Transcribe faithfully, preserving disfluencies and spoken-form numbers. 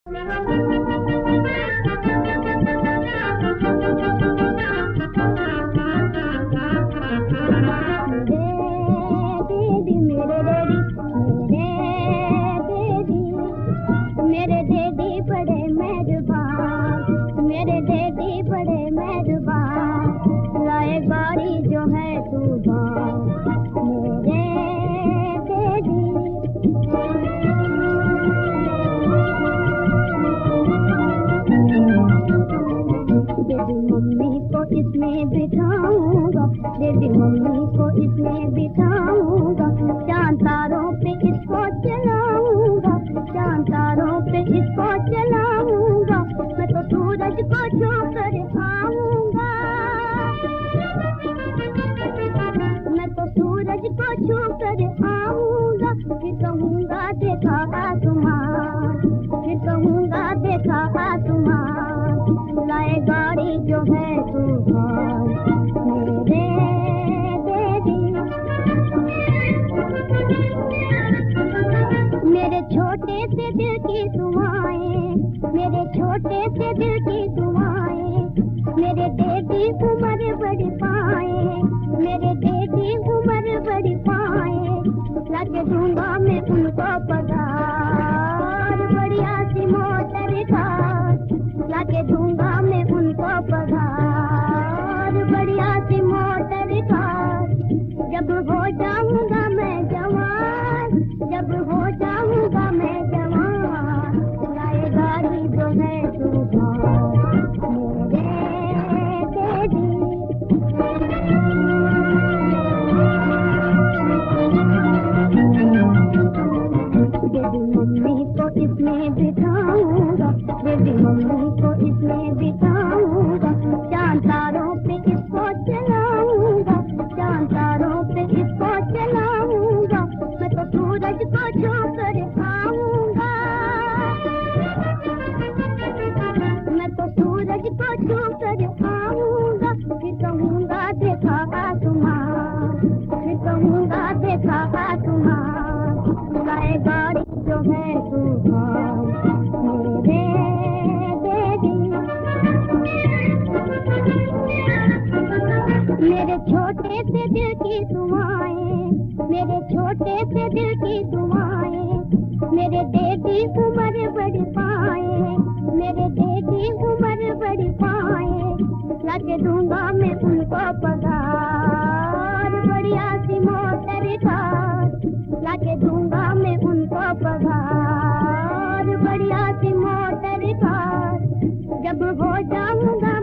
मेरे दीदी बड़े मेहरबान, मेरे दीदी बड़े मेहरबान, लाए गाड़ी जो है तूफान मेरे दीदी। मम्मी को इसमें बिठाऊंगा, दीदी मम्मी को इसमें बिठाऊंगा, चांद तारों पे इसको चलाऊंगा, चांद तारों पे इसको चलाऊंगा, मैं तो सूरज को छू कर आऊंगा, मैं तो सूरज को छू कर आऊंगा, फिर कहूंगा देखा आसमान, फिर कहूंगा देखा आसमान, लाए गाड़ी जो है तूफान मेरे छोटे से दिल की दुआएं, मेरे छोटे से दिल की दुआएं, मेरे दीदी उम्र बड़ी पाए, मेरे दीदी उम्र बड़ी पाए, लाके दूंगा मैं उनको पगार, बढ़िया सी मोटर कार, लाके दूंगा मैं उनको पगार, बढ़िया सी मोटर कार, जब हो जाऊंगा मैं जवान, जब हो जाऊंगा मैं जवान, लाए गाड़ी जो है तूफान मेरे दीदी। दीदी मम्मी को इसमें बिठाऊंगा, दीदी मम्मी को इसमें बिठाऊंगा, चांद तारों पे इसको चलाऊंगा, चांद तारों पे इसको चलाऊंगा, मैं तो सूरज को छू कर आऊंगा, मैं तो सूरज को छू कर आऊंगा, फिर कहूंगा देखा आसमान, फिर कहूंगा देखा आसमान, लाए गाड़ी जो है तूफान मेरे छोटे से दिल की दुआएं, मेरे छोटे से दिल की दुआएं, मेरे दीदी उम्र बड़ी पाए, मेरे दीदी उम्र बड़ी पाए, लाके दूंगा मैं उनको पगार, बढ़िया सी मोटर कार, लाके दूंगा मैं उनको पगार, बढ़िया सी मोटर कार, जब हो जाऊंगा